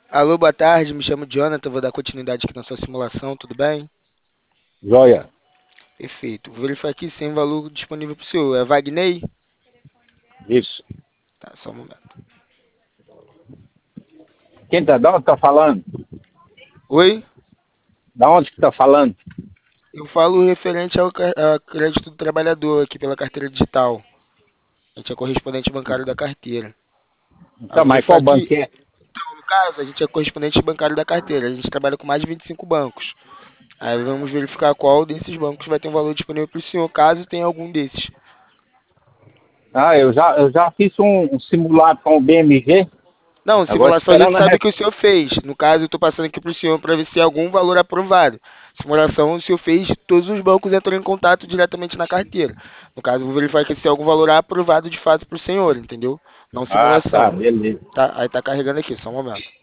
Alô, boa tarde, me chamo Jonathan, vou dar continuidade aqui na sua simulação, tudo bem? Joia. Perfeito. Vou verificar aqui sem valor disponível para o senhor. É Wagner? Isso. Tá, só um momento. Quem tá, da onde tá falando? Oi? Da onde que tá falando? Eu falo referente ao crédito do trabalhador aqui pela carteira digital. A gente é correspondente bancário da carteira. Aí eu Tá, vou mas verificar qual banco aqui, que é? no caso, a gente é correspondente bancário da carteira. A gente trabalha com mais de 25 bancos. Aí vamos verificar qual desses bancos vai ter um valor disponível para o senhor, caso tenha algum desses. Ah, eu já fiz um simulado com o BMG, Não, agora simulação a gente esperando a sabe que o senhor fez. No caso, eu estou passando aqui para o senhor para ver se algum valor é aprovado. Simulação, o senhor fez, todos os bancos entram em contato diretamente na carteira. No caso, eu vou verificar aqui se algum valor é aprovado de fato para o senhor, entendeu? Não Ah, tá, simulação. beleza. Tá, aí tá carregando aqui, só um momento.